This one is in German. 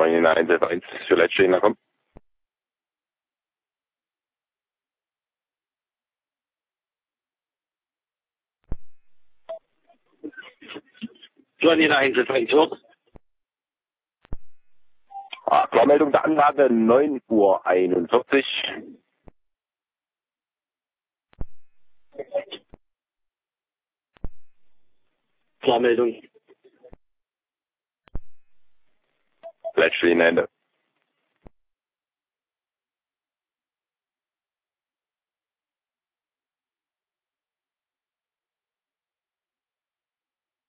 2911 für letzte Linie, komm. Klarmeldung der Anlage 9:41 Uhr. Klarmeldung. Letzte Linie Ende.